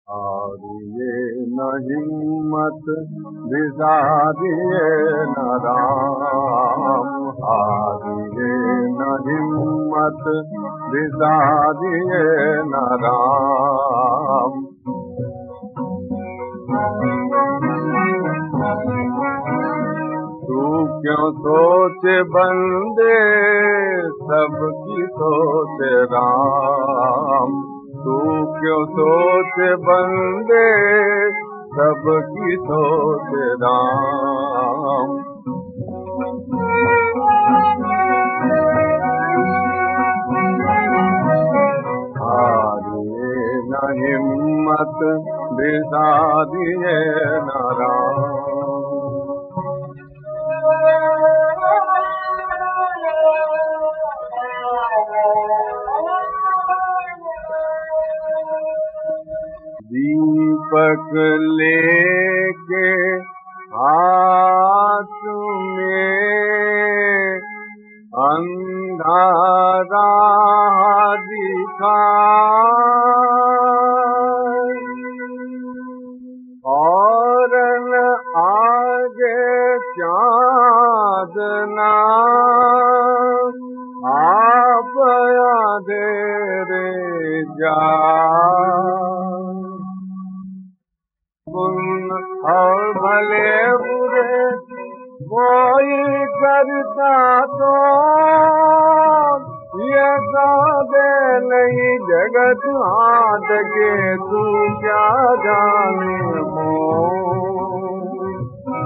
हारिए न हिम्मत बिसारिए न राम। हारिए न हिम्मत बिसारिए न राम। तू क्यों सोचे बंदे सबकी सोचे राम। तू क्यों सोचे बंदे सबकी सोचे राम। हारिए न हिम्मत बिसारिए न राम। दीपक लेके हाथ में अंधारा दिखाए और न आगे चाँदना आप अंधेरे जाए। पुण्य और भले बुरे कोई करता तो ये सौदे नहीं जगत हाथ के तू क्या जाने मोह।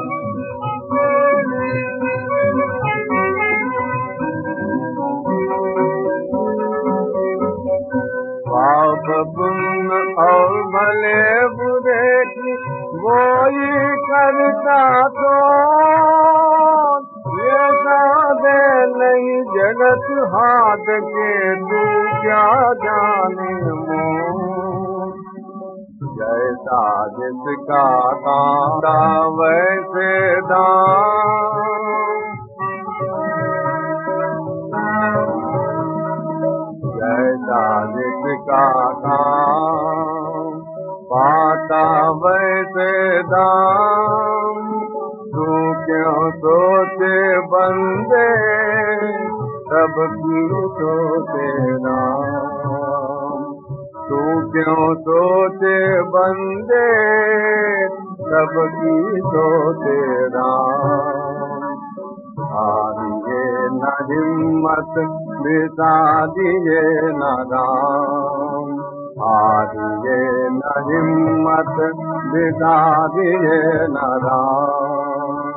पाप पुण्य और भले बुरे की वही करता तो ये सौदे नहीं जगत हाथ के तू क्या जाने मोह। जैसा जिसका कांदा वैसे दाम। जैसा जिसका काम पाता वैसे दाम। तू क्यों सोचे बंदे सबकी सोचे राम। तू क्यों सोचे बंदे सबकी सोचे राम। हारिए न हिम्मत बिसारिए न राम। हारिए न हिम्मत बिसारिए न राम।